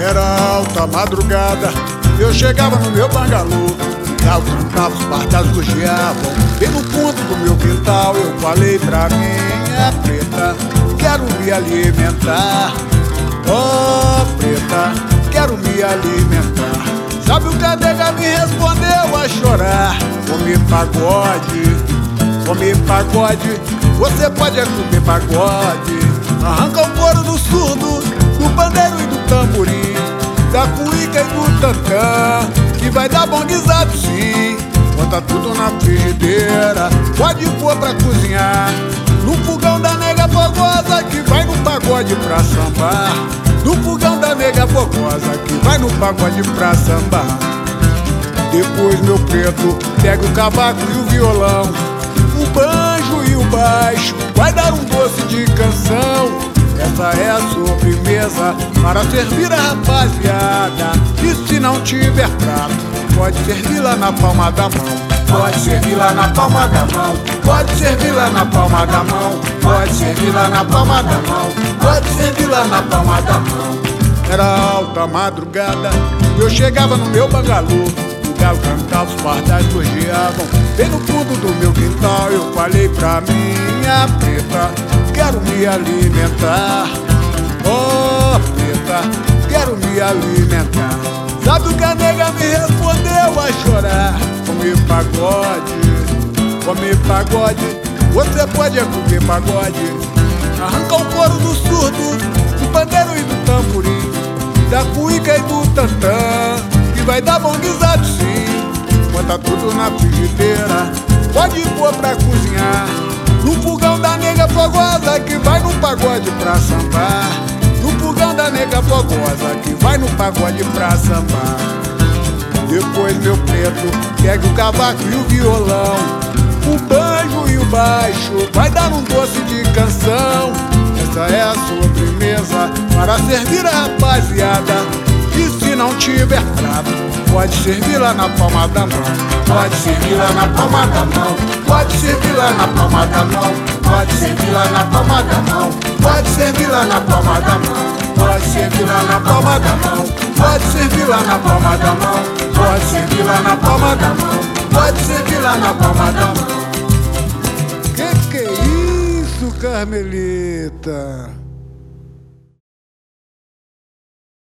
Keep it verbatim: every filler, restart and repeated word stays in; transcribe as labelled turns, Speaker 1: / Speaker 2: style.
Speaker 1: Era alta madrugada, eu chegava no meu bangalô, galo cantava, os pardais elogiavam. Bem no fundo do meu quintal eu falei pra minha preta: quero me alimentar, oh preta, quero me alimentar. Sabe o que a nega me respondeu a chorar? Comer pagode, comer pagode, você pode é comer pagode. Arranca o couro do surdo, do pandeiro e do tamborim, da cuíca e do tantã, que vai dar bom guisado sim. Bota tudo na frigideira, pode pôr pra cozinhar, no fogão da nega fogosa que vai no pagode pra sambar. No fogão da nega fogosa que vai no pagode pra sambar. Depois meu preto pega o cavaco e o violão, o banjo e o baixo, vai dar um doce de canção. Essa é a sobremesa para servir a rapaziada. E se não tiver prato, pode servir lá na palma da mão. Pode servir lá na palma da mão, pode servir lá na palma da mão, pode servir lá na palma da mão, pode servir lá na palma da mão. Era alta madrugada, eu chegava no meu bangalô, o galo cantava, os pardais elogiavam. Bem no fundo do meu quintal eu falei pra minha preta: quero me alimentar, oh preta, quero me alimentar. Sabe o que a nega me respondeu a chorar? Comer pagode, comer pagode, você pode é comer pagode. Arranca o couro do surdo, do pandeiro e do tamborim, da cuíca e do tantã, que vai dar bom guisado sim. Bota tudo na frigideira, pode pôr pra cozinhar, no fogão da nega fogosa que vai no pagode pra sambar. No fogão da nega fogosa que vai no pagode pra sambar. Depois meu preto pega o cavaco e o violão, o banjo e o baixo, vai dar um doce de canção. Essa é a sobremesa para servir a rapaziada. E se não tiver prato, pode servir lá na palma da mão. Pode servir lá na palma da mão, pode servir lá na palma da mão, pode servir lá na palma da mão, pode servir lá na palma da mão, pode servir lá na palma da mão, pode servir lá na palma da mão, pode servir lá na palma da mão, pode servir lá na palma da mão.
Speaker 2: Que que é isso, Carmelita?